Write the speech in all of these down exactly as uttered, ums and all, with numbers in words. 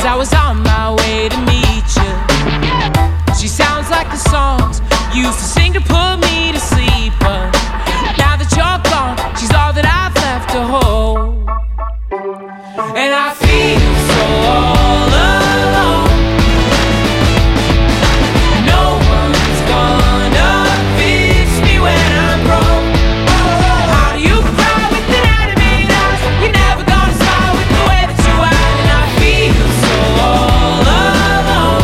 I was on my way to meet you. She sounds like the songs you used to sing to put me to sleep, but now that you're gone, she's all that I've left to hold. And I feel so all alone. No one's gonna fix me when I'm broke. How do you cry with an animated eyes? You're never gonna smile with the way that you act. And I feel so all alone.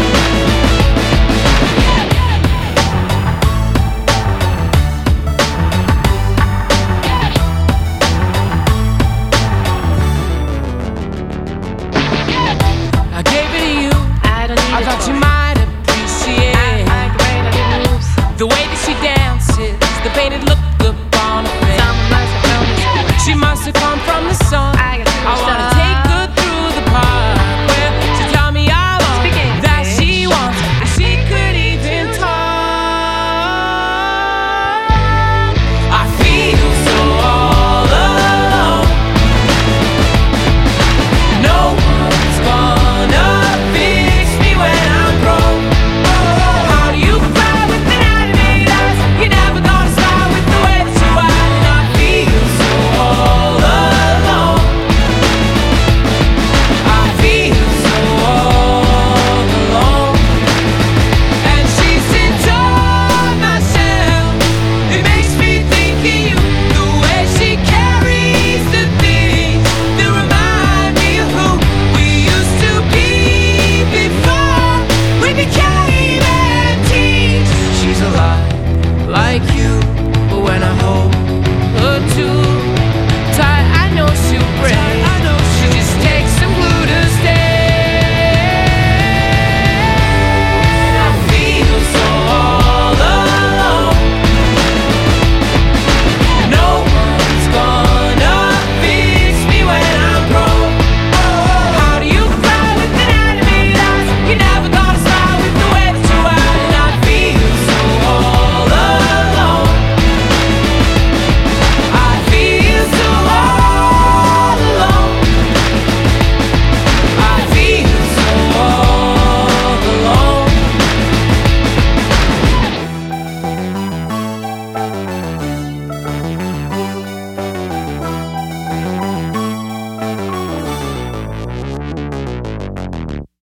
I gave it to you. I don't need I it thought for you it. might appreciate I like the way that it moves. the way that she dances, the painted look upon her face. Someone must have known this. She must have come from the sun. I got too I much wanna stuff.